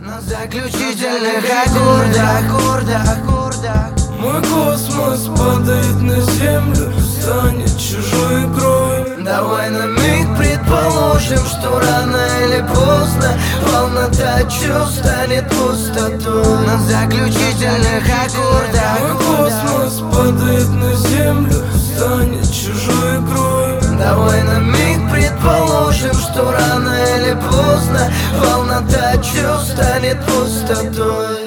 На заключительных аккордах мой космос падает на землю, станет чужой игрой. Давай на миг предположим, что рано или поздно полнота чувств станет пустотой. На заключительных аккордах мой космос падает на землю, станет чужой игрой. Давай на миг предположим, что рано или поздно полнота чувств станет пустотой.